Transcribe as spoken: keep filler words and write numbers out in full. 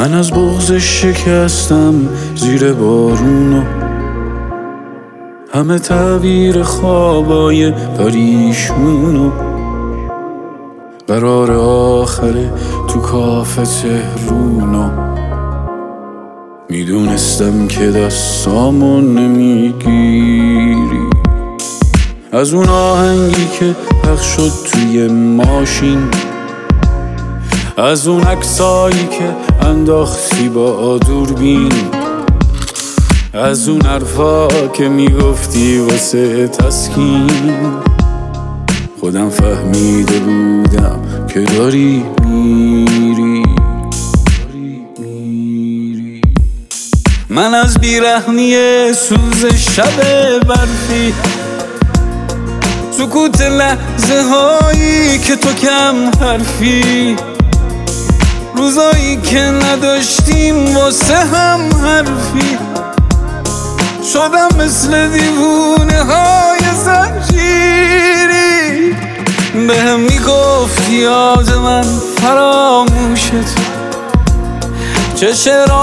من از بغض شکستم زیر بارونو، همه تعبیر خوابای پریشونو. قرار آخره تو کافه تهرونو، میدونستم که دستامو نمیگیری. از اون آهنگی که پخش شد توی ماشین، از اون عکسایی که انداختی با دوربین، از اون حرفا که میگفتی واسه تسکین، خودم فهمیده بودم که داری میری. من از بیرحمی سوز شب برفی، سکوت لحظه هایی که تو کم حرفی، روزایی که نداشتیم واسه هم حرفی، شدم مثل دیوونه های زنجیری. به هم میگفت یاد من فراموشت، چه شعرها